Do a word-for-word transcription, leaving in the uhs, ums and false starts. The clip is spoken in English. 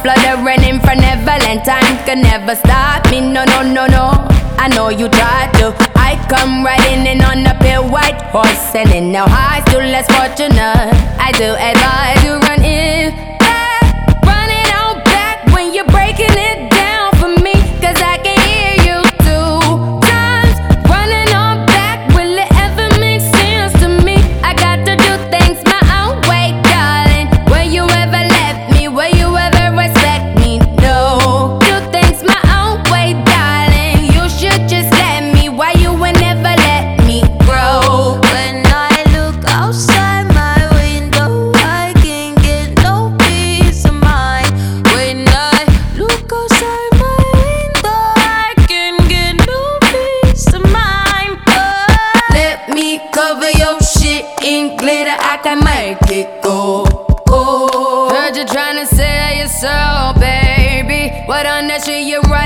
fluttering in for Neverland. Time can never stop me, no, no, no, no. I know you tried to. I come riding in on a pale white horse, and in now high, still less fortunate. I do advise you run in back, run it on back when you're breaking it down for me, cause I can hear you two times. Running on back, will it ever make sense to me? I got to do things my own way, darling. Will you ever let me? Will you ever respect me? No. Do things my own way, darling. You should just let me. Why you would never let me grow? When I look outside my window, I can't get no peace of mind. When I look outside my window, I can't get no peace of mind. Oh. Let me cover your shit in glitter, I can make it go. Oh. Heard you tryna sell your soul, baby. What on that shit you write?